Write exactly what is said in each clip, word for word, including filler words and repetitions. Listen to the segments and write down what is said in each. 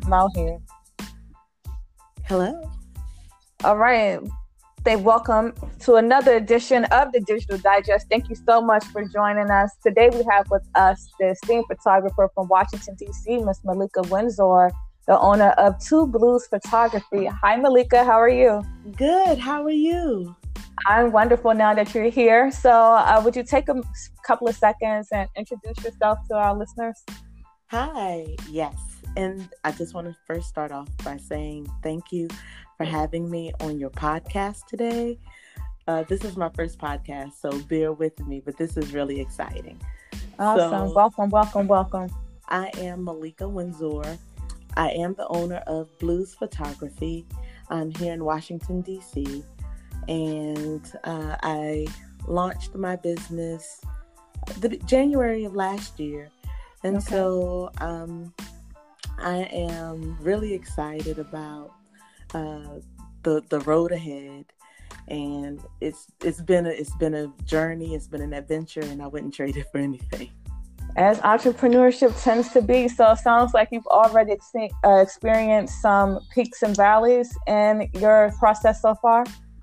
I'm out here. Hello. All right. They welcome to another edition of the Digital Digest. Thank you so much for joining us. Today we have with us the esteemed photographer from Washington, D C, Miss Malika Windsor, the owner of Two Blues Photography. Hi, Malika. How are you? Good. How are you? I'm wonderful now that you're here. So uh, would you take a couple of seconds and introduce yourself to our listeners? Hi. Yes. And I just want to first start off by saying thank you for having me on your podcast today. Uh, this is my first podcast, so bear with me, but this is really exciting. Awesome. So, welcome, welcome, welcome. I am Malika Windsor. I am the owner of Blues Photography. I'm here in Washington, D C, and uh, I launched my business the January of last year. And okay. so um, I am really excited about uh, the the road ahead, and it's it's been a, it's been a journey, it's been an adventure, and I wouldn't trade it for anything. As entrepreneurship tends to be, so it sounds like you've already ex- uh, experienced some peaks and valleys in your process so far.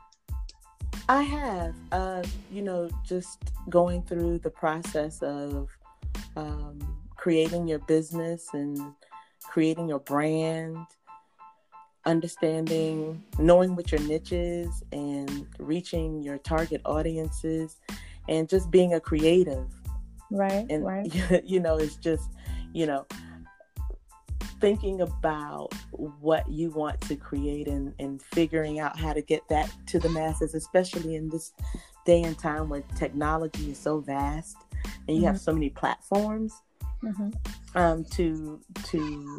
I have, uh, you know, just going through the process of um, creating your business and creating your brand, understanding, knowing what your niche is and reaching your target audiences, and just being a creative. Right, and, right. You know, it's just, you know, thinking about what you want to create and, and figuring out how to get that to the masses, especially in this day and time where technology is so vast and you mm-hmm. have so many platforms mm-hmm. um, to, to,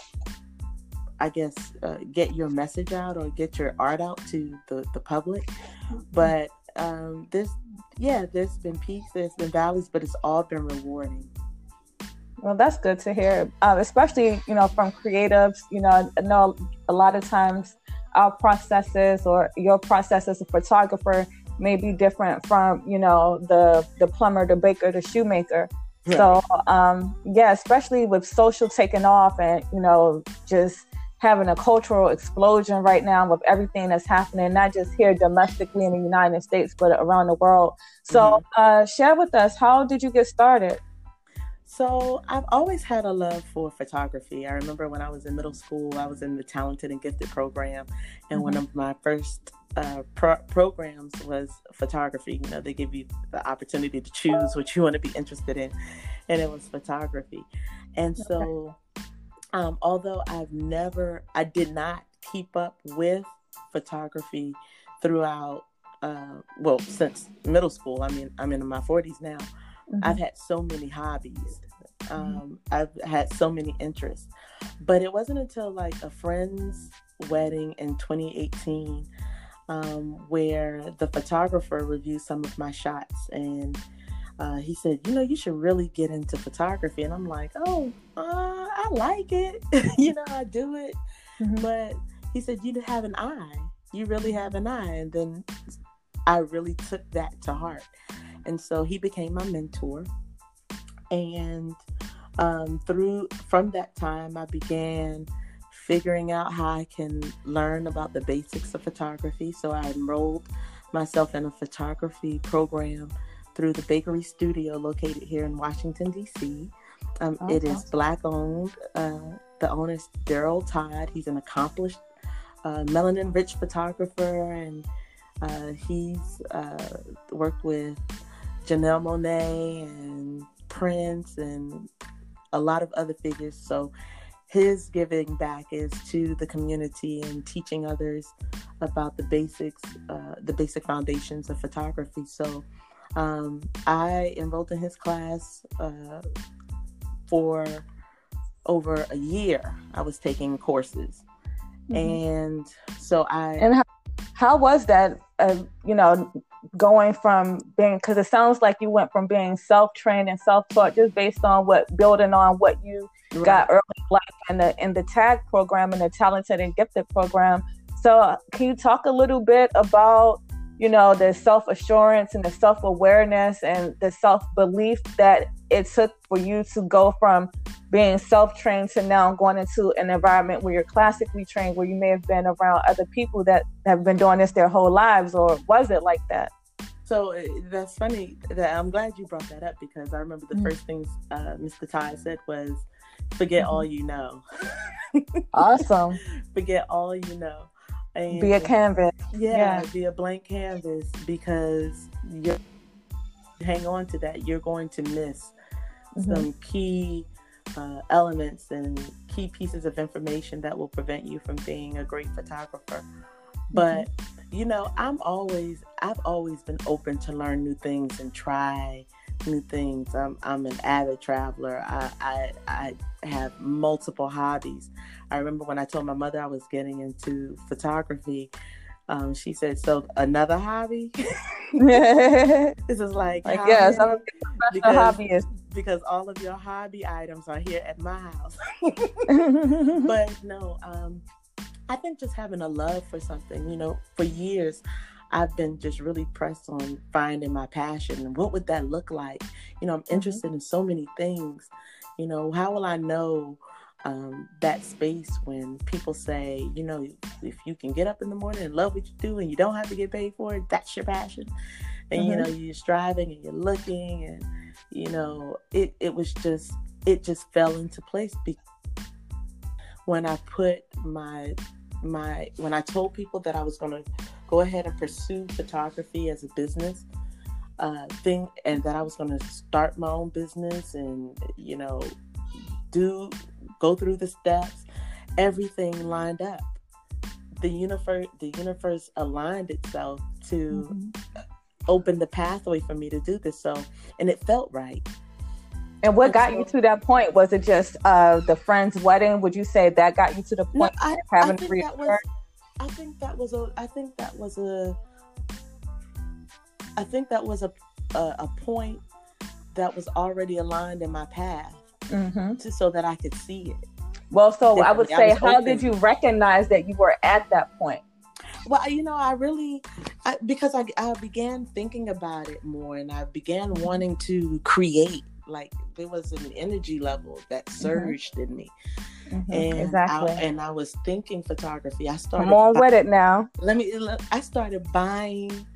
I guess, uh, get your message out or get your art out to the, the public. Mm-hmm. But um, this, yeah, there's been peaks, there's been valleys, but it's all been rewarding. Well, that's good to hear, uh, especially, you know, from creatives. You know, I know a lot of times our processes or your process as a photographer may be different from, you know, the, the plumber, the baker, the shoemaker. Right. So, um, yeah, especially with social taking off and, you know, just having a cultural explosion right now with everything that's happening, not just here domestically in the United States, but around the world. So mm-hmm. uh, share with us, how did you get started? So I've always had a love for photography. I remember when I was in middle school, I was in the Talented and Gifted program. And mm-hmm. one of my first uh, pro- programs was photography. You know, they give you the opportunity to choose what you want to be interested in. And it was photography. And okay. so um, although I've never, I did not keep up with photography throughout, uh, well, since middle school. I mean, I'm in my forties now. Mm-hmm. I've had so many hobbies. Um, mm-hmm. I've had so many interests, but it wasn't until like a friend's wedding in twenty eighteen um, where the photographer reviewed some of my shots, and uh, he said, you know, you should really get into photography. And I'm like, oh, uh, I like it. you know, I do it. Mm-hmm. But he said, you have an eye. You really have an eye. And then I really took that to heart. And so he became my mentor. And um, through from that time, I began figuring out how I can learn about the basics of photography. So I enrolled myself in a photography program through the Bakery Studio located here in Washington, D C. Um, oh, it is awesome. Black owned. Uh, the owner is Daryl Todd. He's an accomplished uh, melanin-rich photographer, and uh, he's uh, worked with Janelle Monáe and Prince and a lot of other figures. So his giving back is to the community and teaching others about the basics, uh, the basic foundations of photography. So um, I enrolled in his class uh, for over a year. I was taking courses. Mm-hmm. And so I... And how, how was that, uh, you know, going from being, because it sounds like you went from being self-trained and self-taught just based on what, building on what you right. got early in life in the, in the TAG program and the Talented and Gifted program. So can you talk a little bit about, you know, the self-assurance and the self-awareness and the self-belief that it took for you to go from being self-trained to now going into an environment where you're classically trained, where you may have been around other people that have been doing this their whole lives, or was it like that? So that's funny that I'm glad you brought that up, because I remember the mm-hmm. first things uh, Mister Todd said was, forget mm-hmm. all you know. Awesome. Forget all you know. And be a canvas. Yeah, yeah, be a blank canvas, because you hang on to that, you're going to miss mm-hmm. some key uh, elements and key pieces of information that will prevent you from being a great photographer. But mm-hmm. you know, I'm always, I've always been open to learn new things and try new things. I'm, I'm an avid traveler. I, I, I have multiple hobbies. I remember when I told my mother I was getting into photography, um, she said, "So another hobby?" This is like, like yes, I'm a professional hobbyist. Because all of your hobby items are here at my house. But no, um, I think just having a love for something, you know, for years, I've been just really pressed on finding my passion. And what would that look like? You know, I'm interested mm-hmm. in so many things. You know, how will I know um, that space when people say, you know, if you can get up in the morning and love what you do and you don't have to get paid for it, that's your passion. And, mm-hmm. you know, you're striving and you're looking, and, you know, it, it was just, it just fell into place. Because when I put my, my, when I told people that I was going to go ahead and pursue photography as a business uh, thing, and that I was going to start my own business and, you know, do, go through the steps, everything lined up. The universe, the universe aligned itself to mm-hmm. open the pathway for me to do this. So, and it felt right. And what got you to that point? Was it just uh, the friend's wedding? Would you say that got you to the point no, I, of having I think to that was, I think that was a. I think that was a. I think that was a a, a point that was already aligned in my path, mm-hmm. to, so that I could see it. Well, so I would say, I how open. Did you recognize that you were at that point? Well, you know, I really, I, because I, I began thinking about it more, and I began wanting to create. Like, there was an energy level that surged mm-hmm. in me. Mm-hmm, and exactly. I, and I was thinking photography. I started. Come on buy, with it now. Let me. I started buying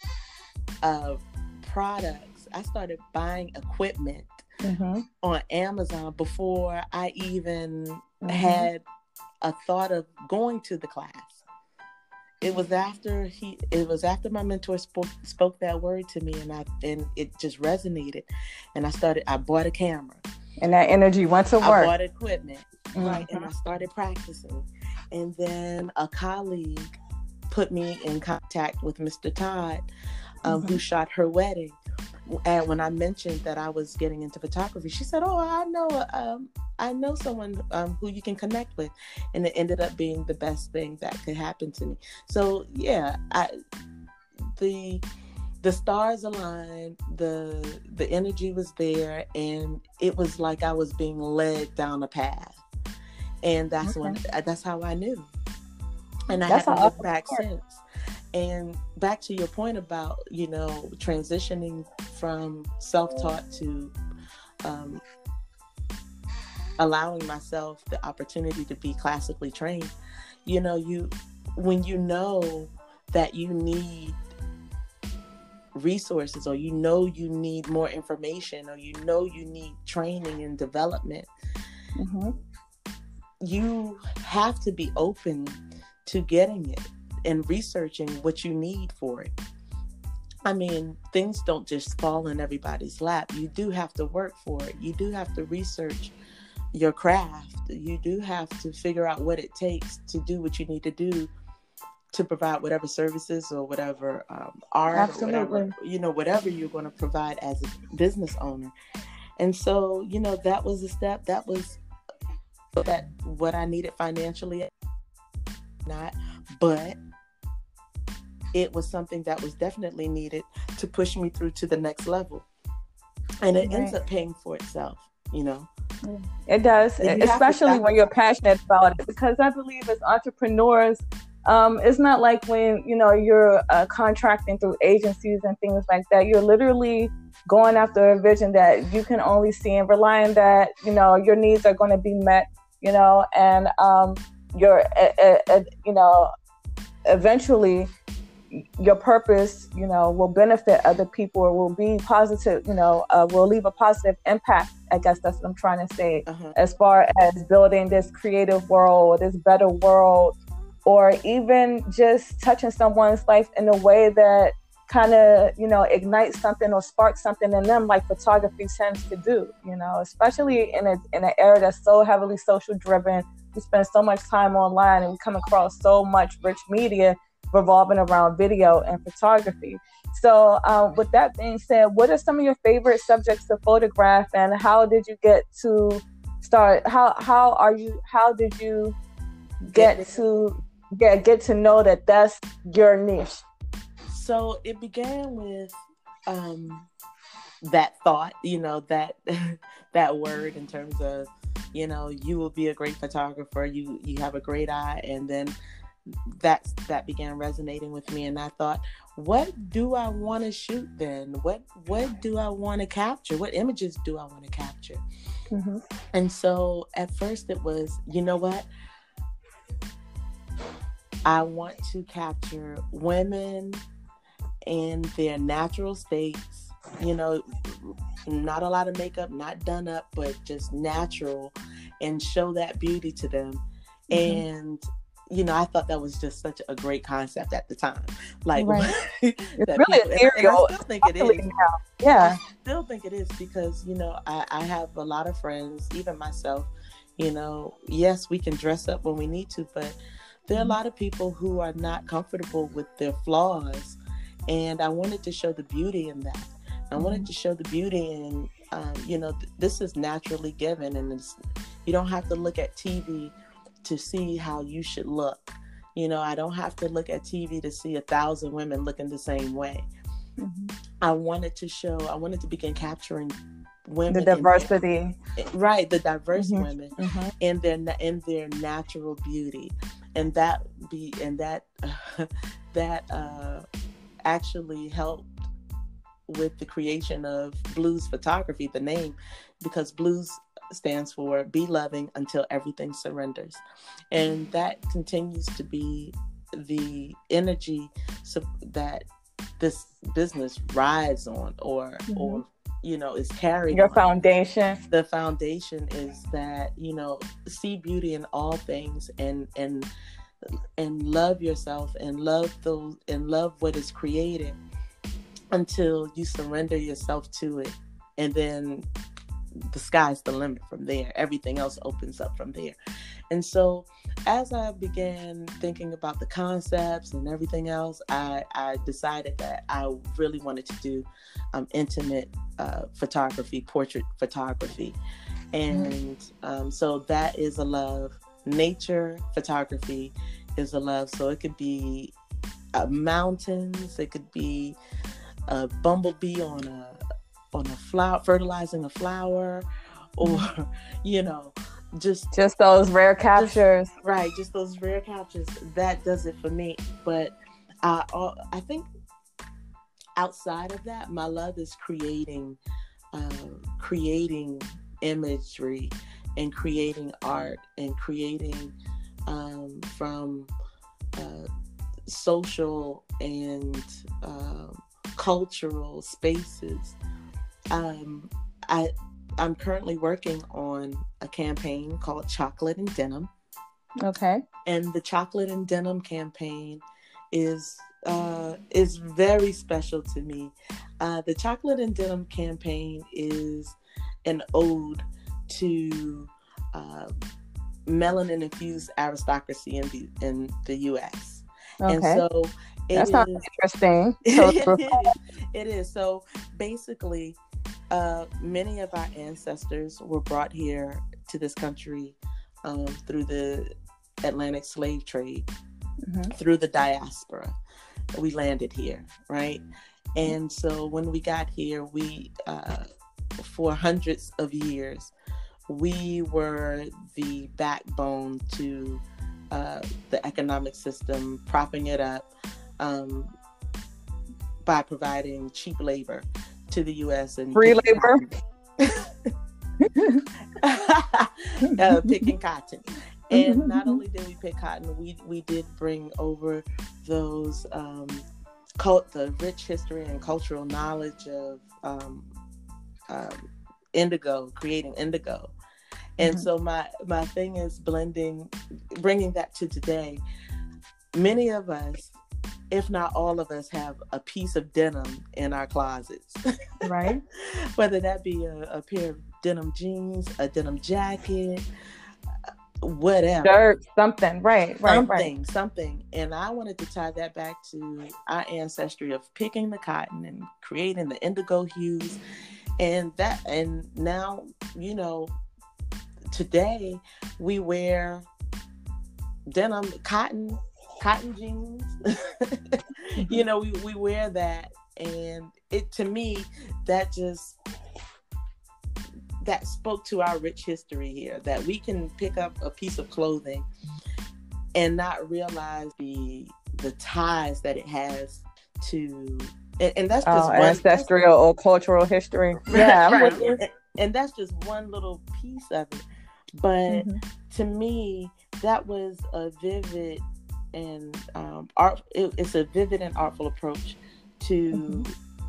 uh, products. I started buying equipment mm-hmm. on Amazon before I even mm-hmm. had a thought of going to the class. It was after he. It was after my mentor spoke spoke that word to me, and I and it just resonated. And I started. I bought a camera, and that energy went to work. I bought equipment, mm-hmm. right, and I started practicing. And then a colleague put me in contact with Mister Todd, um, mm-hmm. who shot her wedding. And when I mentioned that I was getting into photography, she said, "Oh, I know, um, I know someone um, who you can connect with," and it ended up being the best thing that could happen to me. So yeah, I, the the stars aligned, the the energy was there, and it was like I was being led down a path, and that's okay. when that's how I knew, and I that's haven't looked back part. since. And back to your point about, you know, transitioning from self-taught to um, allowing myself the opportunity to be classically trained. You know, you when you know that you need resources, or you know you need more information, or you know you need training and development, mm-hmm. you have to be open to getting it and researching what you need for it. I mean, things don't just fall in everybody's lap. You do have to work for it. You do have to research your craft. You do have to figure out what it takes to do what you need to do to provide whatever services or whatever um, art, Absolutely. or whatever, you know, whatever you're going to provide as a business owner. And so, you know, that was a step. That was that what I needed financially, not, but it was something that was definitely needed to push me through to the next level. And it right. ends up paying for itself, you know? It does, especially when you're passionate about it, because I believe as entrepreneurs, um, it's not like when, you know, you're uh, contracting through agencies and things like that. You're literally going after a vision that you can only see, and relying that, you know, your needs are going to be met, you know, and um, your, uh, uh, uh, you know, eventually your purpose, you know, will benefit other people, or will be positive, you know, uh, will leave a positive impact. I guess that's what I'm trying to say, uh-huh. as far as building this creative world, this better world, or even just touching someone's life in a way that kind of, you know, ignites something or sparks something in them, like photography tends to do, you know, especially in a in an era that's so heavily social driven. We spend so much time online, and we come across so much rich media revolving around video and photography. So um, with that being said, what are some of your favorite subjects to photograph, and how did you get to start? How how are you? How did you get to get get to know that that's your niche? So it began with um, that thought, you know, that that word in terms of, you know, you will be a great photographer. You you have a great eye, and then that that began resonating with me, and I thought, what do I want to shoot then? What what do I want to capture? What images do I want to capture? Mm-hmm. And so at first it was, you know what? I want to capture women in their natural states, you know, not a lot of makeup, not done up, but just natural, and show that beauty to them. Mm-hmm. And you know, I thought that was just such a great concept at the time. Like, right. It's really people, ethereal. And I still think it is. Yeah. I still think it is because, you know, I, I have a lot of friends, even myself, you know, yes, we can dress up when we need to, but there are a lot of people who are not comfortable with their flaws. And I wanted to show the beauty in that. I mm-hmm. wanted to show the beauty in, um, you know, th- this is naturally given, and it's, you don't have to look at T V to see how you should look. You know, I don't have to look at T V to see a thousand women looking the same way. Mm-hmm. I wanted to show, I wanted to begin capturing women. The diversity. Their, right, the diverse mm-hmm. women mm-hmm. in their in their natural beauty. And that be and that uh, that uh, actually helped with the creation of Blues Photography, the name, because blues stands for be loving until everything surrenders. And that continues to be the energy so that this business rides on, or mm-hmm. or you know, is carried your on. Foundation. The foundation is that, you know, see beauty in all things, and and and love yourself, and love those, and love what is created until you surrender yourself to it, and then the sky's the limit from there. Everything else opens up from there. And so as I began thinking about the concepts and everything else, I, I decided that I really wanted to do um, intimate uh, photography, portrait photography. And um, so that is a love. Nature photography is a love. So it could be uh, mountains, it could be a bumblebee on a on a flower, fertilizing a flower, or, you know, just just those rare captures. Just, right, just those rare captures. That does it for me. But I, uh, I think outside of that, my love is creating, uh, creating imagery, and creating art, and creating um, from uh, social and uh, cultural spaces. Um, I, I'm currently working on a campaign called Chocolate and Denim. Okay. And the Chocolate and Denim campaign is uh, is very special to me. Uh, the Chocolate and Denim campaign is an ode to uh, melanin-infused aristocracy in the in the U S. Okay. And so it That's is, not interesting. So it, is, it is. So basically, uh, many of our ancestors were brought here to this country um, through the Atlantic slave trade, mm-hmm. through the diaspora. We landed here, right? And so when we got here, we, uh, for hundreds of years, we were the backbone to uh, the economic system, propping it up um, by providing cheap labor to the U S and free labor. uh, picking cotton. And not only did we pick cotton, we we did bring over those um, cult, the rich history and cultural knowledge of um, um, indigo, creating indigo. And mm-hmm. so my my thing is blending, bringing that to today. Many of us, if not all of us, have a piece of denim in our closets. Right. Whether that be a, a pair of denim jeans, a denim jacket, whatever. Shirt, something. Right, right, something, right. Something. And I wanted to tie that back to our ancestry of picking the cotton and creating the indigo hues. And that, and now, you know, today we wear denim, cotton, cotton jeans. You know, we, we wear that, and it, to me, that just, that spoke to our rich history here, that we can pick up a piece of clothing and not realize the the ties that it has to, and, and that's just oh, one, ancestral or cultural history. Yeah, right. and, and that's just one little piece of it. But mm-hmm. to me, that was a vivid and um, art. It, it's a vivid and artful approach to mm-hmm.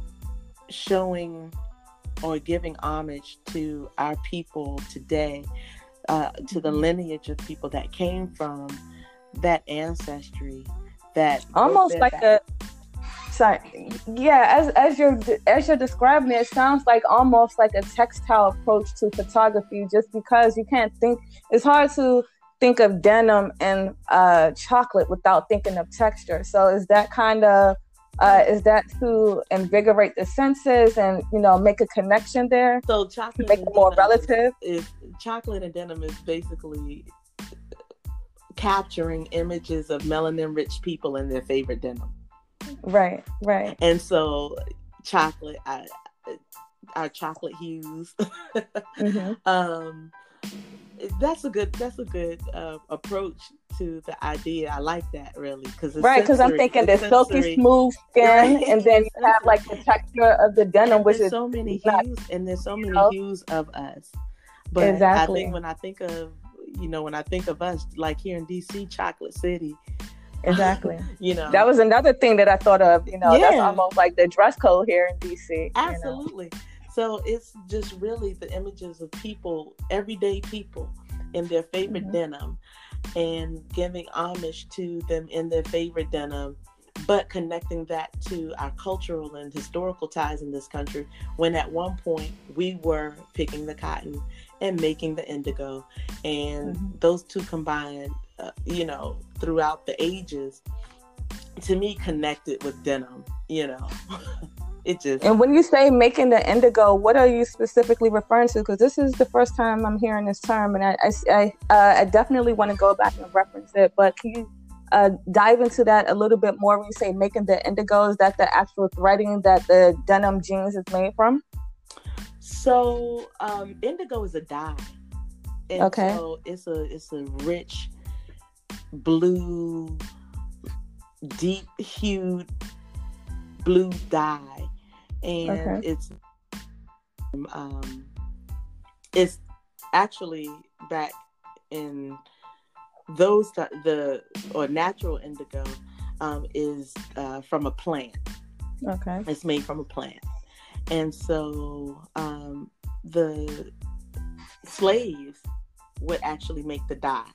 showing or giving homage to our people today, uh, to the lineage of people that came from that ancestry. That almost like back. a sorry, yeah. As as you're as you're describing it, it sounds like almost like a textile approach to photography. Just because you can't think, it's hard to think of denim and uh, chocolate without thinking of texture. So is that kind of uh, is that to invigorate the senses and, you know, make a connection there? So chocolate make it more relative. Is, is chocolate and denim is basically capturing images of melanin-rich people in their favorite denim. Right, right. And so chocolate, our, our chocolate hues. Mm-hmm. um, that's a good. That's a good uh, approach to the idea. I like that, really, because right. Because I'm thinking the silky smooth skin, right. And then you have like the texture of the denim, and which there's is so many not, hues, and there's so many you know? hues of us. But exactly. I think when I think of, you know, when I think of us, like here in D C, Chocolate City. Exactly. You know, that was another thing that I thought of. You know, yeah. that's almost like the dress code here in D C. Absolutely. You know? So it's just really the images of people, everyday people, in their favorite mm-hmm. denim, and giving homage to them in their favorite denim, but connecting that to our cultural and historical ties in this country, when at one point we were picking the cotton and making the indigo, and mm-hmm. those two combined, uh, you know, throughout the ages, to me, connected with denim, you know. It just... And when you say making the indigo, what are you specifically referring to? Because this is the first time I'm hearing this term, and I, I, I, uh, I definitely want to go back and reference it. But can you uh, dive into that a little bit more? When you say making the indigo, is that the actual threading that the denim jeans is made from? So um, indigo is a dye, and okay. so it's a it's a rich blue, deep hued blue dye. And okay. it's um, it's actually back in those th- the or natural indigo um, is uh, from a plant. Okay, it's made from a plant, and so um, the slaves would actually make the dye.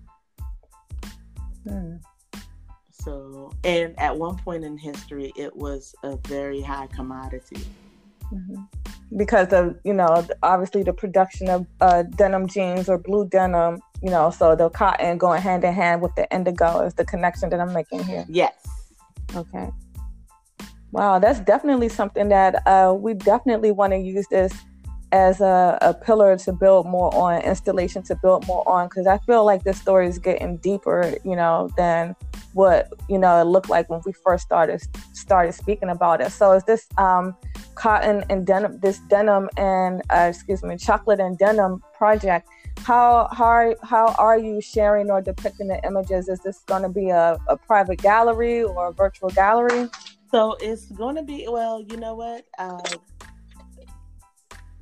Hmm. So, and at one point in history, it was a very high commodity. Mm-hmm. Because of, you know, obviously the production of uh, denim jeans or blue denim, you know, so the cotton going hand in hand with the indigo is the connection that I'm making here. Yes. Okay. Wow, that's definitely something that uh, we definitely want to use this as a, a pillar to build more on, installation to build more on, because I feel like this story is getting deeper, you know, than what, you know, it looked like when we first started started speaking about it. So is this um, cotton and denim, this denim and, uh, excuse me, chocolate and denim project, how, how, are, how are you sharing or depicting the images? Is this going to be a, a private gallery or a virtual gallery? So it's going to be, well, you know what? Uh,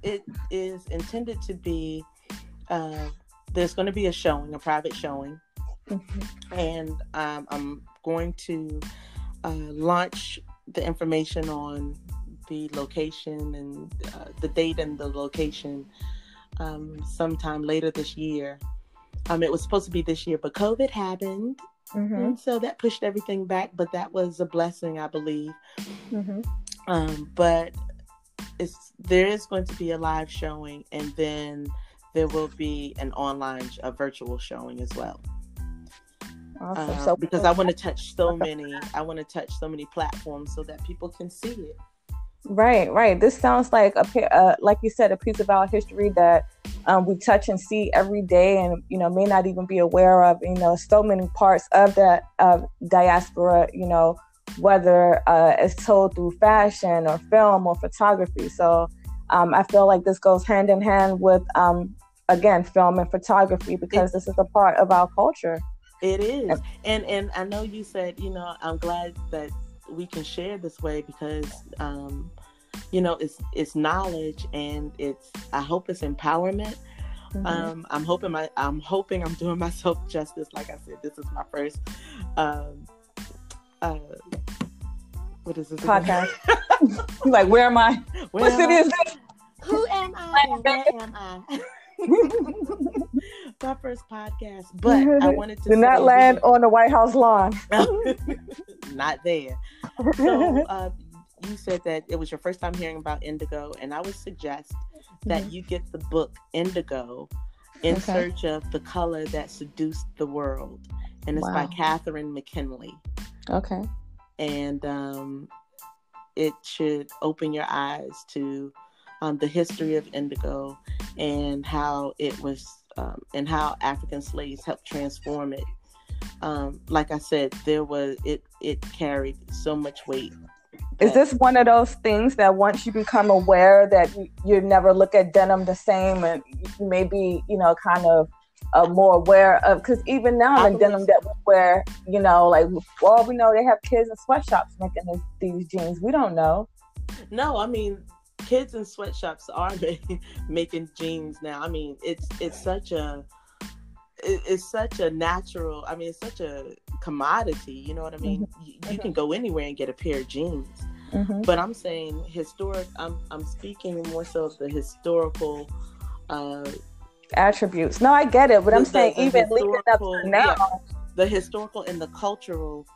it is intended to be. Uh, there's going to be a showing, a private showing, mm-hmm. and um, I'm going to uh, launch the information on the location and uh, the date and the location um, sometime later this year. Um, it was supposed to be this year, but COVID happened. Mm-hmm. And so that pushed everything back, but that was a blessing, I believe. Mm-hmm. Um, but it's, there is going to be a live showing, and then there will be an online, a virtual showing as well. Awesome. Uh, so because I want to touch so many, I want to touch so many platforms so that people can see it. Right, right. This sounds like a, uh, like you said, a piece of our history that um, we touch and see every day, and you know, may not even be aware of. You know, so many parts of that uh, diaspora. You know, whether uh, it's told through fashion or film or photography. So um, I feel like this goes hand in hand with, um, again, film and photography, because it, this is a part of our culture. It is, and and I know you said, you know, I'm glad that we can share this way because, um, you know, it's it's knowledge, and it's, I hope it's empowerment. Mm-hmm. Um, I'm hoping my I'm hoping I'm doing myself justice. Like I said, this is my first um, uh, what is this podcast? Like, where am I? Where what am city I? is this? Who am I? And where am I? My first podcast, but I wanted to do not land on the White House lawn. Not there. So uh, you said that it was your first time hearing about indigo, and I would suggest that mm-hmm. you get the book Indigo, In okay. Search of the Color That Seduced the World, and it's wow. by Catherine McKinley. Okay. And um, it should open your eyes to um, the history of indigo and how it was, um, and how African slaves helped transform it. Um, like I said, there was it. It carried so much weight. Is this one of those things that once you become aware that you, you never look at denim the same, and you may be, you know, kind of uh, more aware of? Because even now, the denim that we wear, you know, like, well, we know they have kids in sweatshops making this, these jeans. We don't know. No, I mean, kids in sweatshops are making jeans now. I mean, it's it's such a it, it's such a natural. I mean, it's such a commodity. You know what I mean? Mm-hmm. You, you can go anywhere and get a pair of jeans. Mm-hmm. But I'm saying historic. I'm I'm speaking more so of the historical uh, attributes. No, I get it, but the, I'm saying the, the even leading up to now, yeah, the historical and the cultural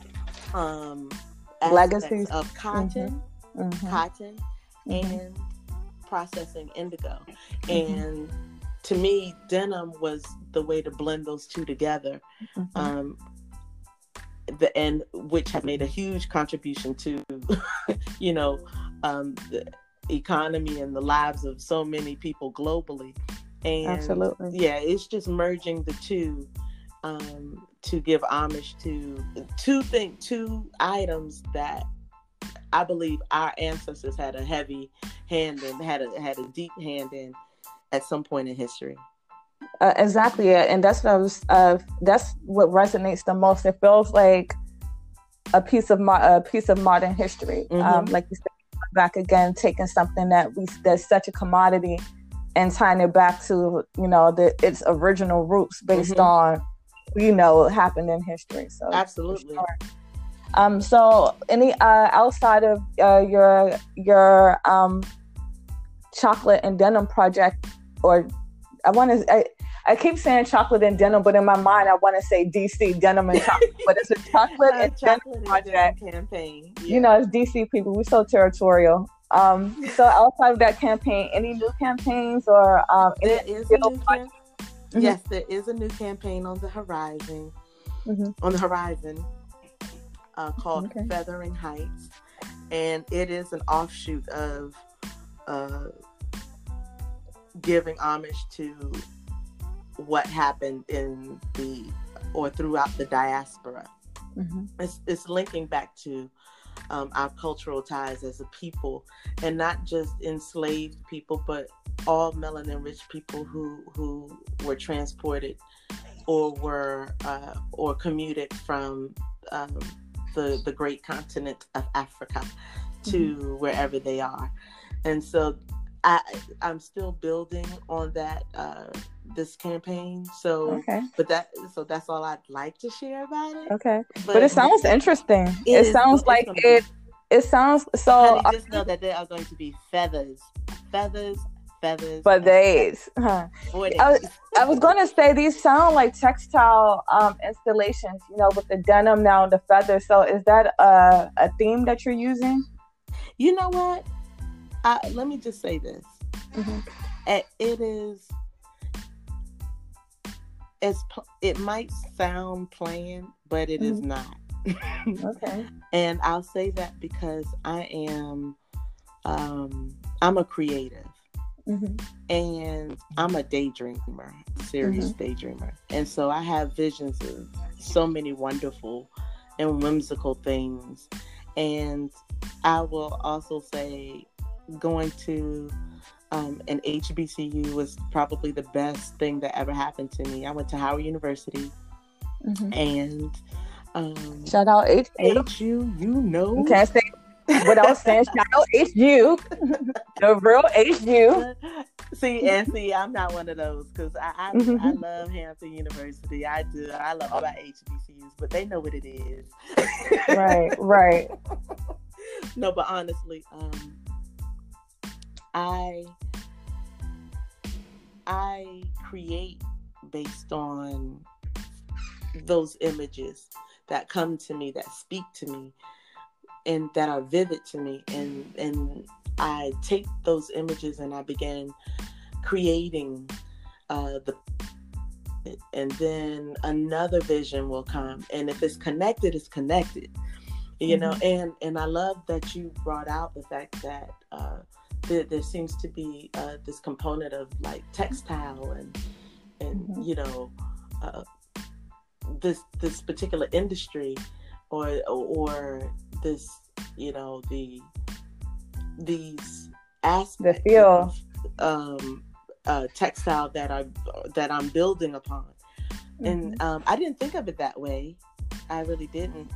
um, legacies of cotton, mm-hmm. Mm-hmm. cotton. Mm-hmm. and processing indigo. Mm-hmm. And to me, denim was the way to blend those two together. Mm-hmm. Um, the and which has made a huge contribution to, you know, um, the economy and the lives of so many people globally. And absolutely, yeah, it's just merging the two um, to give homage to two thing, two items that I believe our ancestors had a heavy hand in, had a had a deep hand in at some point in history. Uh, exactly, and that's what I was. Uh, that's what resonates the most. It feels like a piece of mo- a piece of modern history. Mm-hmm. Um, like you said, back again, taking something that we that's such a commodity and tying it back to, you know, the its original roots based mm-hmm. on, you know, what happened in history. So absolutely. Sure. Um, so any uh, outside of uh, your your um, chocolate and denim project, or I want to I, I keep saying chocolate and denim, but in my mind I want to say D C denim and chocolate, but it's a chocolate uh, and chocolate denim and project denim campaign. Yeah. You know, it's D C people. We're so territorial. Um, so outside of that campaign, any new campaigns or um, there is a new cam- mm-hmm. Yes, there is a new campaign on the horizon. Mm-hmm. On the horizon. Uh, called okay. Feathering Heights, and it is an offshoot of uh, giving homage to what happened in the or throughout the diaspora. Mm-hmm. It's, it's linking back to um, our cultural ties as a people, and not just enslaved people, but all melanin-rich people who who were transported or were uh, or commuted from um, the the great continent of Africa to mm-hmm. wherever they are. And so I I'm still building on that uh, this campaign. So, Okay. but that so that's all I'd like to share about it. Okay. But, But it sounds interesting. it, It is, sounds it's like gonna it. Be, It sounds so. honey, just know that there are going to be feathers, feathers, feathers For and days. Huh. for days. I was, I was going to say these sound like textile um, installations, you know, with the denim now, the feathers. So is that a, a theme that you're using? You know what? I, let me just say this. Mm-hmm. It, it is, as it might sound planned, but it mm-hmm. is not. Okay. And I'll say that because I am, um, I'm a creative. Mm-hmm. And I'm a daydreamer, serious mm-hmm. daydreamer. And so I have visions of so many wonderful and whimsical things. And I will also say going to um, an H B C U was probably the best thing that ever happened to me. I went to Howard University mm-hmm. and um, shout out H U. H U, you know. You can't say what I was saying. Shout out H U, the real H U. See, and see, I'm not one of those because I I, mm-hmm. I love Hampton University. I do. I love all my H B C Us, but they know what it is. Right, right. No, but honestly, um, I I create based on those images that come to me, that speak to me, and that are vivid to me, and and I take those images and I begin creating uh, the, and then another vision will come, and if it's connected, it's connected, you mm-hmm. know. And and I love that you brought out the fact that uh, there, there seems to be uh, this component of like textile and and mm-hmm. you know uh, this this particular industry, or or this you know the these aspects the feel of um, uh, textile that I that I'm building upon, mm-hmm. and um, I didn't think of it that way. I really didn't.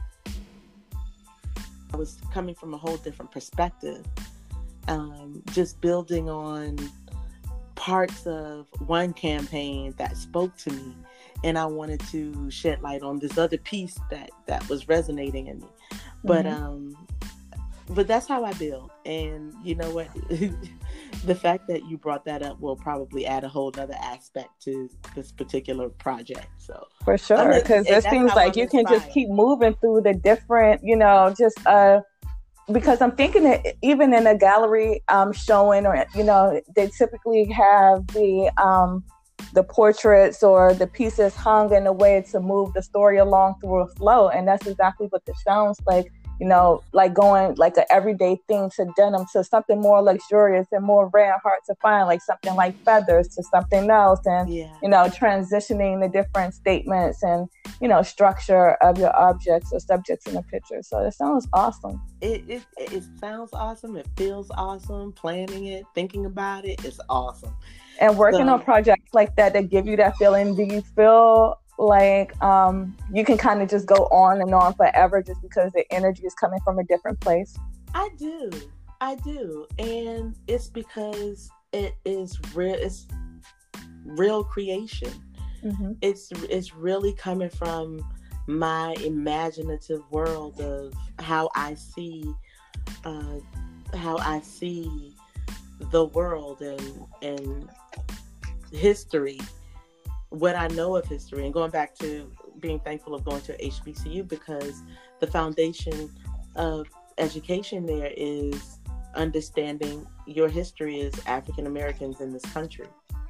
I was coming from a whole different perspective, um, just building on parts of one campaign that spoke to me, and I wanted to shed light on this other piece that that was resonating in me. But mm-hmm. um, but that's how I build, and you know what? The fact that you brought that up will probably add a whole other aspect to this particular project. So for sure, because it seems like you can just keep moving through the different, you know, just uh, because I'm thinking that even in a gallery um, showing, or you know, they typically have the um, the portraits or the pieces hung in a way to move the story along through a flow, and that's exactly what this sounds like. You know, like going like an everyday thing to denim to something more luxurious and more rare and hard to find, like something like feathers to something else, and yeah. you know, transitioning the different statements and you know, structure of your objects or subjects in the picture. So it sounds awesome. It it it sounds awesome. It feels awesome. Planning it, thinking about it, it's awesome. And working so, on projects like that that give you that feeling. Do you feel like um, you can kind of just go on and on forever just because the energy is coming from a different place? I do. I do. And it's because it is real. It's real creation. Mm-hmm. It's, it's really coming from my imaginative world of how I see, uh, how I see the world and, and history. What I know of history, and going back to being thankful of going to H B C U, because the foundation of education there is understanding your history as African Americans in this country,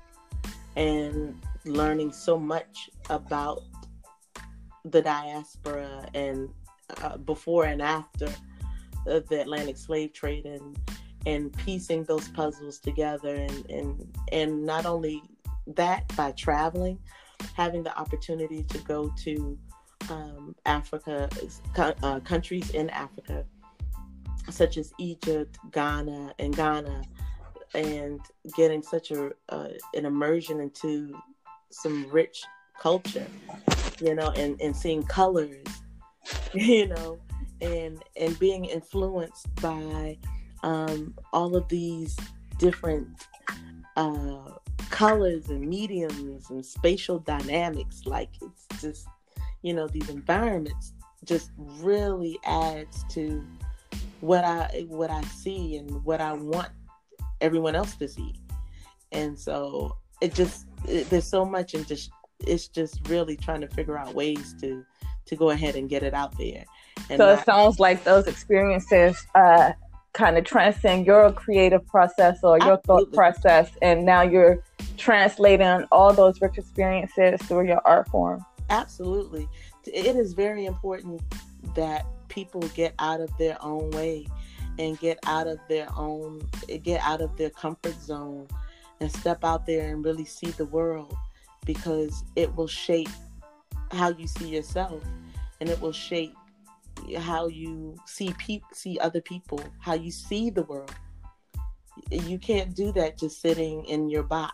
and learning so much about the diaspora and uh, before and after of the Atlantic slave trade, and and piecing those puzzles together, and and and not only that, by traveling, having the opportunity to go to um, Africa, uh, countries in Africa, such as Egypt, Ghana, and Ghana, and getting such a uh, an immersion into some rich culture, you know, and, and seeing colors, you know, and and being influenced by um, all of these different uh, colors and mediums and spatial dynamics. Like, it's just, you know, these environments just really adds to what I what I see and what I want everyone else to see. And so it just it, there's so much, and just it's just really trying to figure out ways to to go ahead and get it out there. And so not, it sounds like those experiences uh, kind of transcend your creative process or your absolutely. Thought process, and now you're translating all those rich experiences through your art form. Absolutely. It is very important that people get out of their own way and get out of their own, get out of their comfort zone and step out there and really see the world, because it will shape how you see yourself, and it will shape how you see people, see other people, how you see the world. You can't do that just sitting in your box.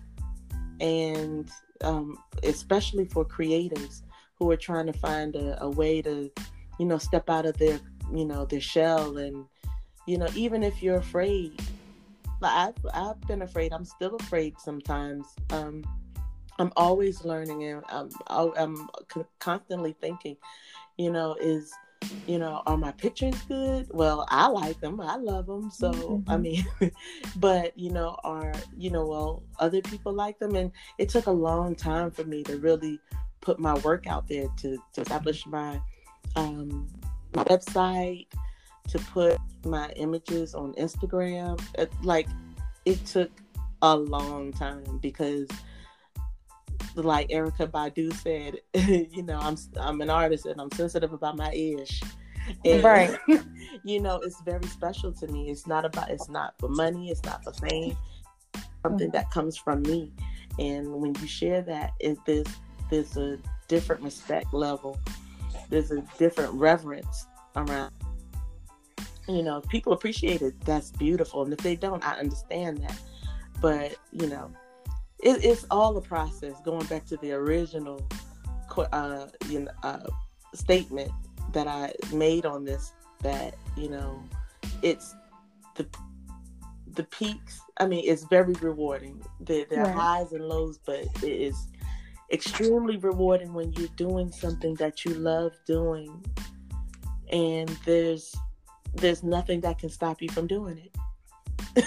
And um, especially for creatives who are trying to find a, a way to, you know, step out of their, you know, their shell. And, you know, even if you're afraid, like I've, I've been afraid, I'm still afraid sometimes. Um, I'm always learning, and I'm, I'm constantly thinking, you know, is, you know, are my pictures good? Well, I like them. I love them. So, mm-hmm. I mean, but, you know, are, you know, well, other people like them. And it took a long time for me to really put my work out there, to, to establish my, um, my website, to put my images on Instagram. It, like, it took a long time, because like Erykah Badu said, you know, I'm I'm an artist and I'm sensitive about my ish. And, right. You know, it's very special to me. It's not about, it's not for money. It's not for fame. It's something mm-hmm. that comes from me. And when you share that, it, there's, there's a different respect level. There's a different reverence around. You know, if people appreciate it, that's beautiful. And if they don't, I understand that. But, you know, It, it's all a process. Going back to the original uh, you know, uh, statement that I made on this, that, you know, it's the the peaks. I mean, it's very rewarding. There, there are right. highs and lows, but it is extremely rewarding when you're doing something that you love doing, and there's there's nothing that can stop you from doing it.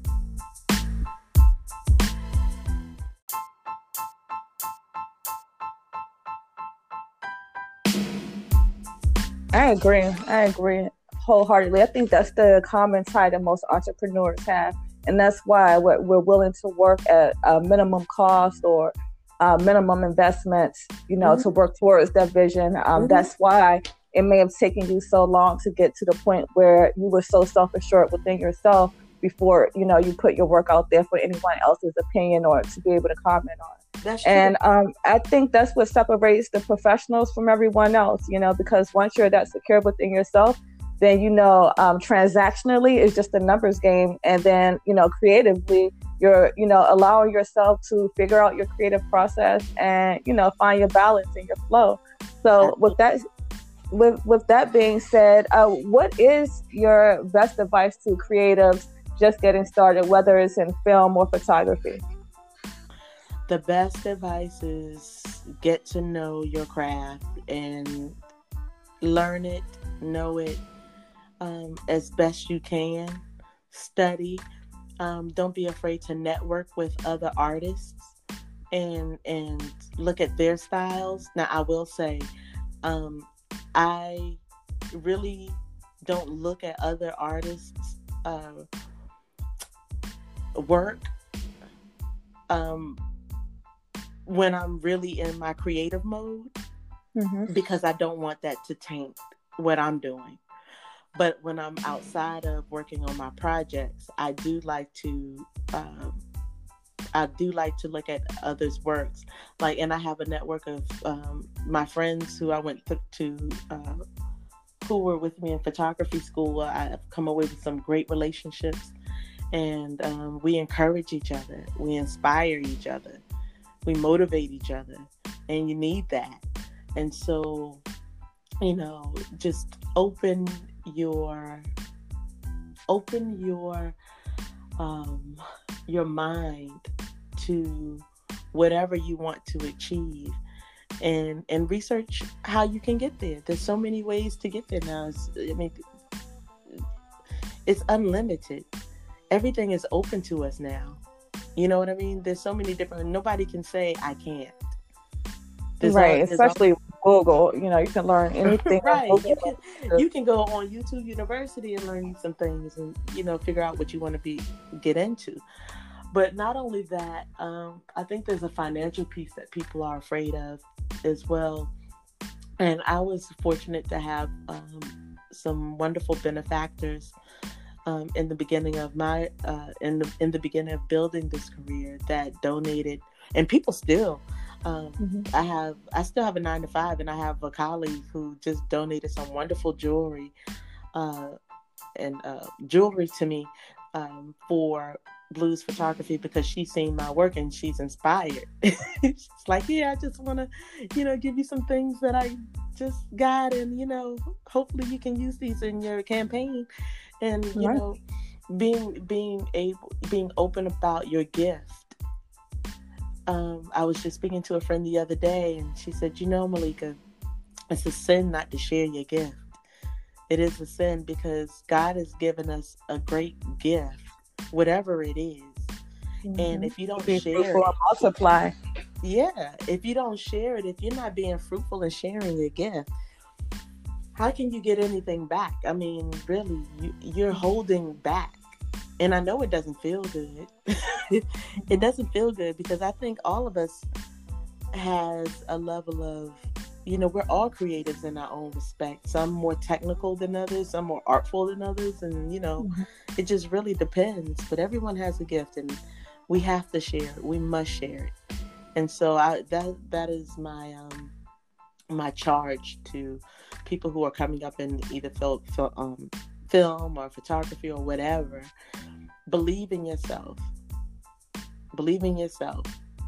I agree. I agree wholeheartedly. I think that's the common trait that most entrepreneurs have. And that's why we're, we're willing to work at a minimum cost or uh, minimum investments, you know, mm-hmm. to work towards that vision. Um, mm-hmm. That's why it may have taken you so long to get to the point where you were so self-assured within yourself before, you know, you put your work out there for anyone else's opinion or to be able to comment on. That's true. And um, I think that's what separates the professionals from everyone else, you know, because once you're that secure within yourself, then, you know, um, transactionally it's just a numbers game. And then, you know, creatively, you're, you know, allowing yourself to figure out your creative process and, you know, find your balance and your flow. So with that, with, with that being said, uh, what is your best advice to creatives just getting started, whether it's in film or photography? The best advice is get to know your craft and learn it, know it um, as best you can. Study. Um, don't be afraid to network with other artists and and look at their styles. Now, I will say, um, I really don't look at other artists' uh, work um, when I'm really in my creative mode, mm-hmm. because I don't want that to taint what I'm doing. But when I'm outside of working on my projects, I do like to, um, I do like to look at others' works. Like, and I have a network of um, my friends who I went to, to uh, who were with me in photography school. I've come away with some great relationships, and um, we encourage each other. We inspire each other. We motivate each other, and you need that. And so, you know, just open your, open your um, your mind to whatever you want to achieve, and and research how you can get there. There's so many ways to get there now. It's, I mean, it's unlimited. Everything is open to us now. You know what I mean? There's so many different. Nobody can say I can't. There's right, all, especially all, Google. You know, you can learn anything. Right, you can you can go on YouTube University and learn some things, and you know, figure out what you want to be get into. But not only that, um, I think there's a financial piece that people are afraid of as well. And I was fortunate to have um, some wonderful benefactors um, in the beginning of my uh, in the in the beginning of building this career that donated, and people still. Um, mm-hmm. I have I still have a nine to five, and I have a colleague who just donated some wonderful jewelry uh, and uh, jewelry to me um, for blues photography, because she's seen my work and she's inspired. She's like, yeah, I just want to, you know, give you some things that I just got, and you know, hopefully you can use these in your campaign. And you right. know, being being able being open about your gift. Um, I was just speaking to a friend the other day, and she said, you know, Malika, it's a sin not to share your gift. It is a sin, because God has given us a great gift, whatever it is. Mm-hmm. And if you don't be share fruitful it, and multiply. Yeah, if you don't share it, if you're not being fruitful in sharing your gift, how can you get anything back? I mean, really, you, you're holding back. And I know it doesn't feel good. It doesn't feel good, because I think all of us has a level of, you know, we're all creatives in our own respect. Some more technical than others, some more artful than others. And, you know, mm-hmm. it just really depends. But everyone has a gift, and we have to share it. We must share it. And so I, that that is my um, my charge to people who are coming up in either film, film, um, film or photography or whatever. Believe in yourself. Believe in yourself.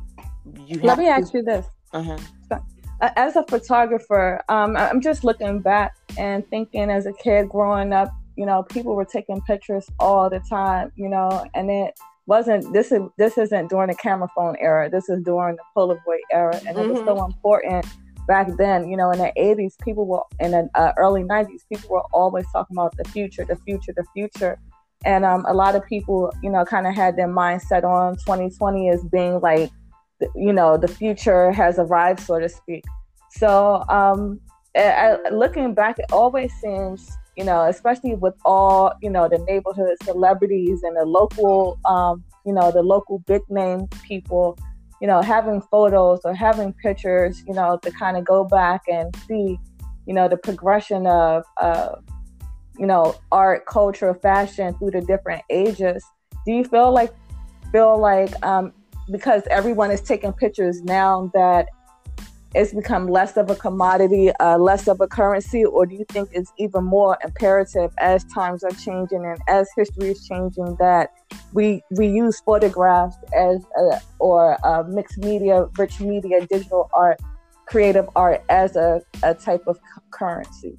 You Let me to... ask you this. Uh-huh. So, as a photographer, um, I'm just looking back and thinking, as a kid growing up, you know, people were taking pictures all the time, you know, and it wasn't, this is, this isn't during the camera phone era. This is during the Polaroid era. And mm-hmm. it was so important back then. You know, in the eighties, people were, in the uh, early nineties, people were always talking about the future, the future, the future. And um, a lot of people, you know, kind of had their mindset on twenty twenty as being like, you know, the future has arrived, so to speak. So um, I, I, looking back, it always seems, you know, especially with all, you know, the neighborhood celebrities and the local, um, you know, the local big name people, you know, having photos or having pictures, you know, to kind of go back and see, you know, the progression of, uh, you know, art, culture, fashion through the different ages. Do you feel like, feel like, um, because everyone is taking pictures now, that it's become less of a commodity, uh, less of a currency, or do you think it's even more imperative as times are changing and as history is changing that we we use photographs as a, or uh, mixed media, rich media, digital art, creative art as a, a type of c- currency?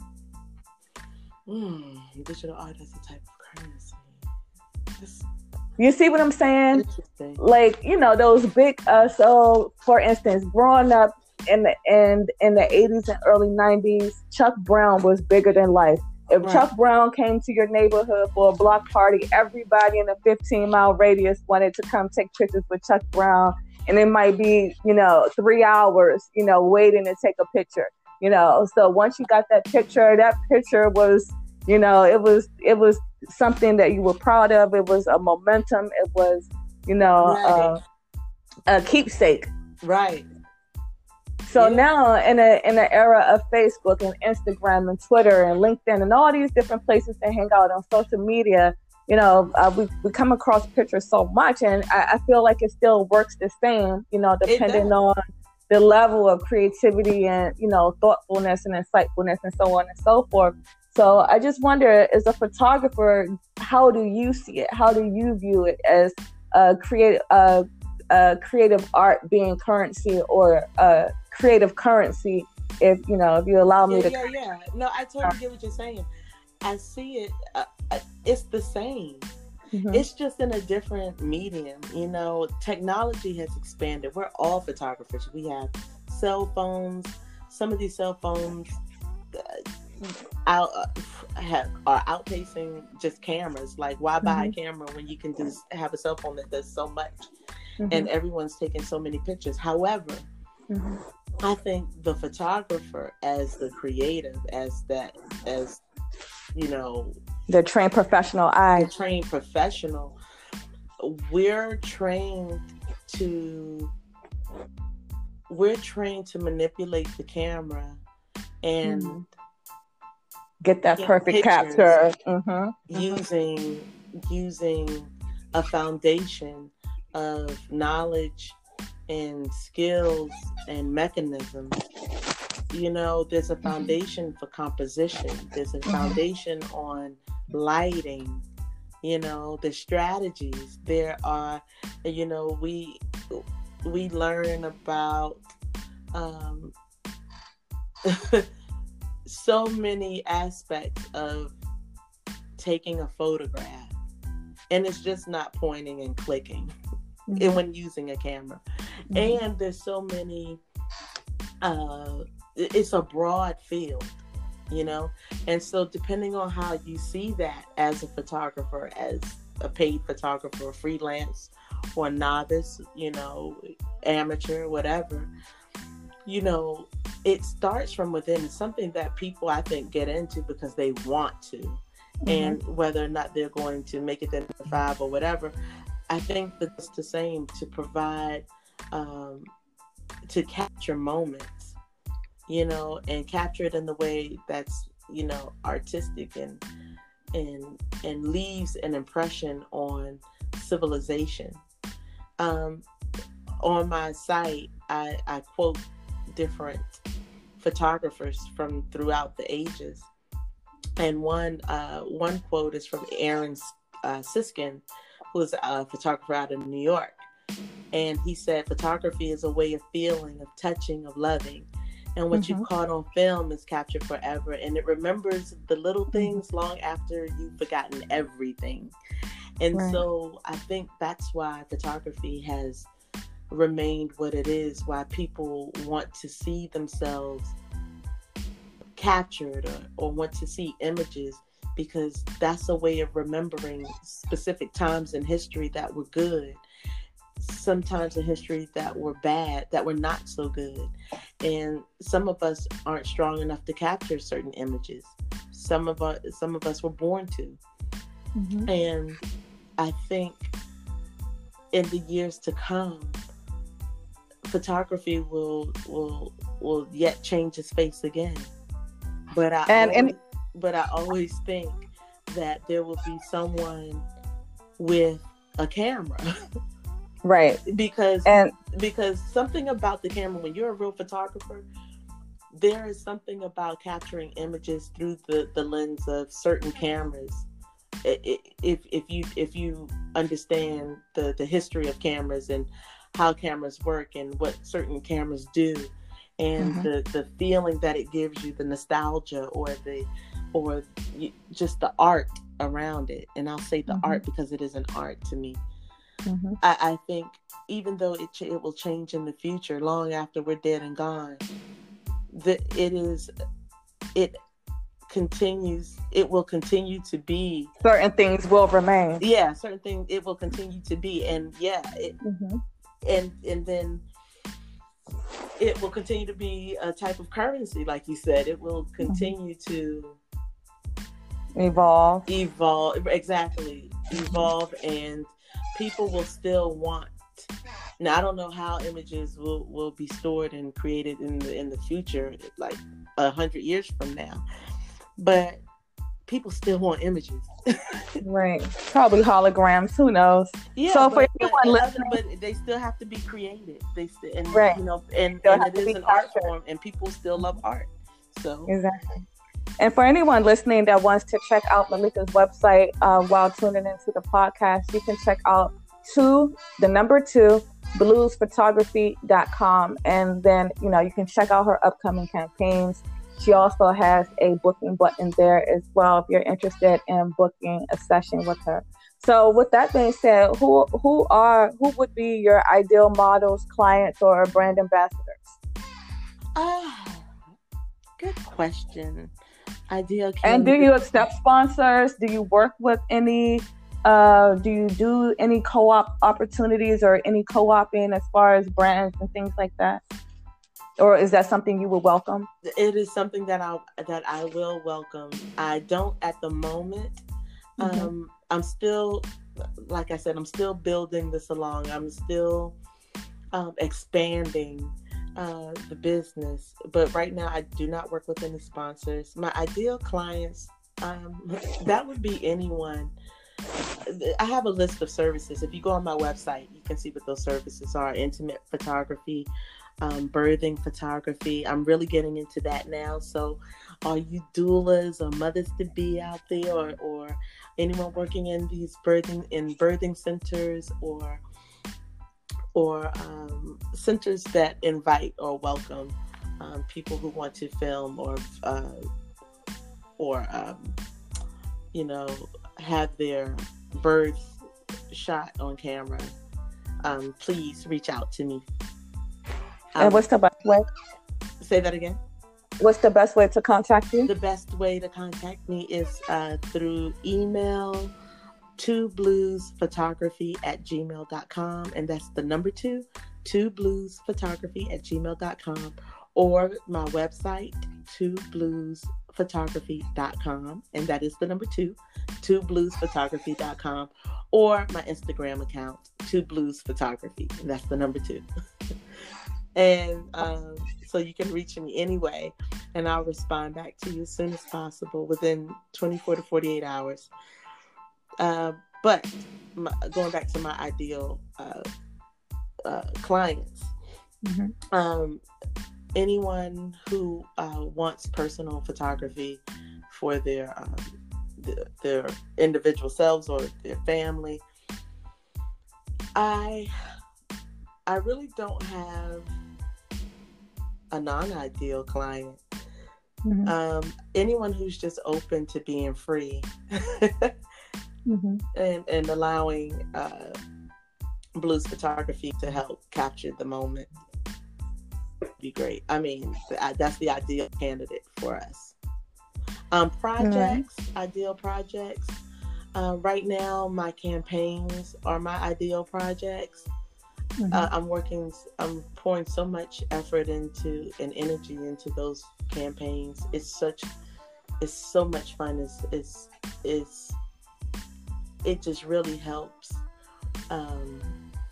Mm, digital art as a type of currency. This- You see what I'm saying? Like, you know, those big, uh, so for instance, growing up in the in, in the eighties and early nineties, Chuck Brown was bigger than life. If right. Chuck Brown came to your neighborhood for a block party, everybody in a fifteen mile radius wanted to come take pictures with Chuck Brown. And it might be, you know, three hours, you know, waiting to take a picture, you know. So once you got that picture, that picture was, you know, it was, it was something that you were proud of. It was a momentum. It was, you know, right. uh, a keepsake. Right. So yeah. now in a in the era of Facebook and Instagram and Twitter and LinkedIn and all these different places to hang out on social media, you know, uh, we, we come across pictures so much, and I, I feel like it still works the same, you know, depending on the level of creativity and, you know, thoughtfulness and insightfulness and so on and so forth. So I just wonder, as a photographer, how do you see it? How do you view it as a creative, uh, uh, creative art being currency, or uh, creative currency? If you know, if you allow me yeah, to. Yeah, yeah. No, I totally get what you're saying. I see it. Uh, it's the same. Mm-hmm. It's just in a different medium. You know, technology has expanded. We're all photographers. We have cell phones. Some of these cell phones uh, out uh, have, are outpacing just cameras. Like, why buy mm-hmm. a camera when you can just have a cell phone that does so much? Mm-hmm. And everyone's taking so many pictures. However, mm-hmm. I think the photographer, as the creative, as that, as you know, the trained professional eye, the trained professional, we're trained to we're trained to manipulate the camera and mm-hmm. get that perfect capture mm-hmm. using mm-hmm. using a foundation of knowledge and skills and mechanisms. You know, there's a foundation for composition. There's a foundation on lighting. You know, the strategies. There are, you know, we we learn about um, so many aspects of taking a photograph, and it's just not pointing and clicking mm-hmm. when using a camera. Mm-hmm. And there's so many. Uh, it's a broad field, you know, and so depending on how you see that as a photographer, as a paid photographer, freelance, or novice, you know, amateur, whatever, you know, it starts from within. It's something that people, I think, get into because they want to, mm-hmm. and whether or not they're going to make it to five or whatever, I think that's the same, to provide, um, to capture moments. You know, and capture it in the way that's, you know, artistic and and and leaves an impression on civilization. Um, on my site, I, I quote different photographers from throughout the ages, and one uh, one quote is from Aaron uh, Siskin, who's a photographer out of New York, and he said, "Photography is a way of feeling, of touching, of loving. And what mm-hmm. you caught on film is captured forever. And it remembers the little things long after you've forgotten everything." And right. so I think that's why photography has remained what it is, why people want to see themselves captured or, or want to see images, because that's a way of remembering specific times in history that were good, sometimes in history that were bad, that were not so good. And some of us aren't strong enough to capture certain images. Some of us, some of us were born to. Mm-hmm. And I think in the years to come, photography will will will yet change its face again. But I and, always, and but I always think that there will be someone with a camera. Right. Because and because something about the camera, when you're a real photographer, there is something about capturing images through the, the lens of certain cameras. It, it, if if you if you understand the, the history of cameras and how cameras work and what certain cameras do, and mm-hmm. the, the feeling that it gives you, the nostalgia or the or just the art around it. And I'll say the mm-hmm. art because it is an art to me. Mm-hmm. I, I think even though it ch- it will change in the future, long after we're dead and gone, that it is, it continues, it will continue to be. Certain things will remain. Yeah, certain things it will continue to be, and yeah, it, mm-hmm. and and then it will continue to be a type of currency, like you said. It will continue mm-hmm. to evolve, evolve exactly, evolve, and people will still want. Now, I don't know how images will, will be stored and created in the in the future, like a hundred years from now, but people still want images. Right. Probably holograms. Who knows? Yeah. So but, for anyone listening, but they still have to be created. They still, and right. you know, and, and it is an art form, and people still love art. So exactly. And for anyone listening that wants to check out Malika's website uh, while tuning into the podcast, you can check out two, the number two, blues photography dot com. And then, you know, you can check out her upcoming campaigns. She also has a booking button there as well if you're interested in booking a session with her. So with that being said, who who are who would be your ideal models, clients, or brand ambassadors? Ah, good question. Ideal And do candidate. you accept sponsors? Do you work with any? Uh, do you do any co-op opportunities or any co-oping as far as brands and things like that? Or is that something you would welcome? It is something that I that I will welcome. I don't at the moment. Mm-hmm. Um, I'm still, like I said, I'm still building this along. I'm still um, expanding uh, the business. But right now, I do not work with any sponsors. My ideal clients, um, that would be anyone. I have a list of services. If you go on my website, you can see what those services are. Intimate photography, um, birthing photography. I'm really getting into that now. So are you doulas or mothers to be out there, or, or anyone working in these birthing in birthing centers, or or um, centers that invite or welcome um, people who want to film or uh, or um, you know, have their birth shot on camera, um, please reach out to me. Um, and what's the best way? Say that again. What's the best way to contact you? The best way to contact me is uh, through email, two blues photography at gmail dot com, and that's the number two, two blues photography at gmail dot com, or my website, two blues photography dot com, and that is the number two, two blues photography dot com, or my Instagram account, two blues photography, and that's the number two. And um, so you can reach me anyway, and I'll respond back to you as soon as possible within twenty-four to forty-eight hours. Uh, but my, going back to my ideal uh, uh, clients, mm-hmm. um, anyone who uh, wants personal photography for their um, th- their individual selves or their family, I I really don't have a non-ideal client. Mm-hmm. Um, anyone who's just open to being free mm-hmm. and and allowing uh, blues photography to help capture the moment be great. I mean, that's the ideal candidate for us. Um, projects, mm-hmm. ideal projects. Uh, right now, my campaigns are my ideal projects. Mm-hmm. Uh, I'm working, I'm pouring so much effort into and energy into those campaigns. It's such, it's so much fun. It's, it's, it's it just really helps um,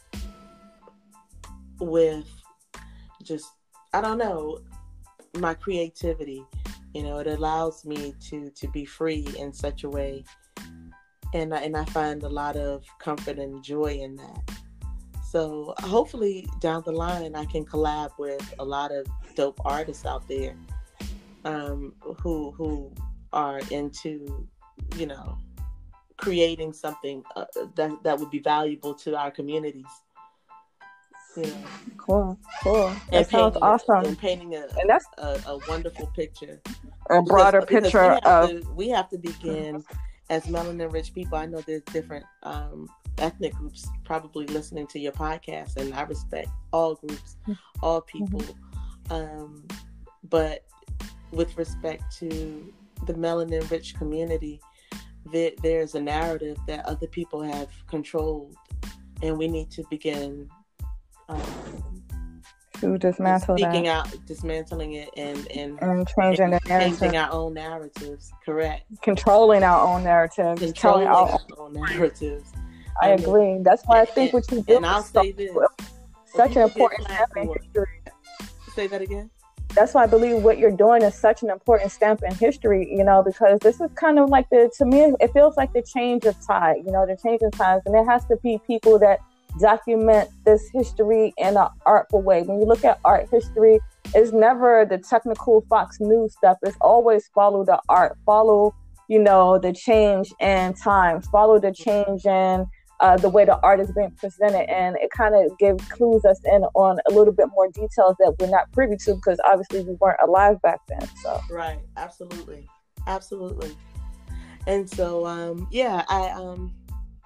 with just, I don't know, my creativity. You know, it allows me to to be free in such a way, and and I find a lot of comfort and joy in that. So hopefully down the line I can collab with a lot of dope artists out there um, who who are into, you know, creating something uh, that that would be valuable to our communities. You know. Cool, cool. That and sounds painting, awesome. And painting a and that's a, a wonderful picture. A broader because, picture because we of to, we have to begin as melanin rich people. I know there's different um, ethnic groups probably listening to your podcast, and I respect all groups, all people. Mm-hmm. Um, but with respect to the melanin rich community, there, there's a narrative that other people have controlled, and we need to begin um, to dismantle speaking that. out, dismantling it, and and, and changing the narrative, changing our own narratives. Correct. Controlling our own narratives. Controlling our own, own narratives. I, I mean, agree. That's why I think and, what you do and I'll is say so, this, such an important step in history. Say that again. That's why I believe what you're doing is such an important stamp in history, you know, because this is kind of like the, to me, it feels like the change of tide, you know, the change of times. And there has to be people that document this history in an artful way. When you look at art history, it's never the technical Fox News stuff. It's always follow the art, follow, you know, the change in times, follow the change in uh, the way the art is being presented. And it kind of gives clues us in on a little bit more details that we're not privy to because obviously we weren't alive back then. So right, absolutely, absolutely. And so, um, yeah, I um.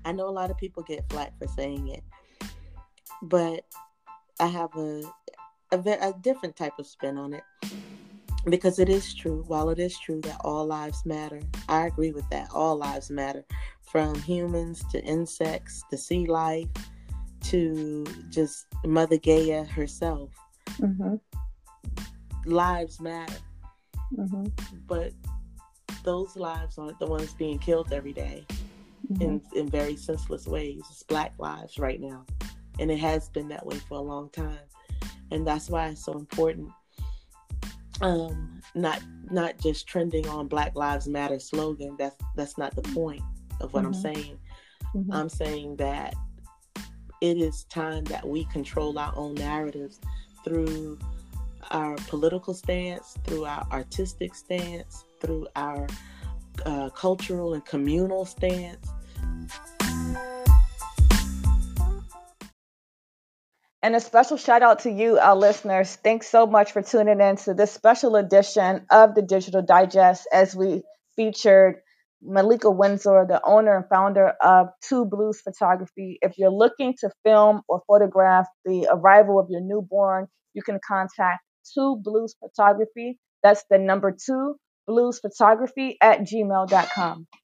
I know a lot of people get flack for saying it, but I have a a, a different type of spin on it, because it is true. While it is true that all lives matter, I agree with that. All lives matter, from humans to insects to sea life to just Mother Gaia herself. Mm-hmm. Lives matter. Mm-hmm. But those lives aren't the ones being killed every day, mm-hmm. in, in very senseless ways. It's Black lives right now. And it has been that way for a long time. And that's why it's so important, um, not not just trending on Black Lives Matter slogan. That's, that's not the point of what mm-hmm. I'm saying. Mm-hmm. I'm saying that it is time that we control our own narratives through our political stance, through our artistic stance, through our uh, cultural and communal stance. And a special shout out to you, our listeners. Thanks so much for tuning in to this special edition of the Digital Digest, as we featured Malika Windsor, the owner and founder of Two Blues Photography. If you're looking to film or photograph the arrival of your newborn, you can contact Two Blues Photography. That's the number two, blues photography at gmail dot com.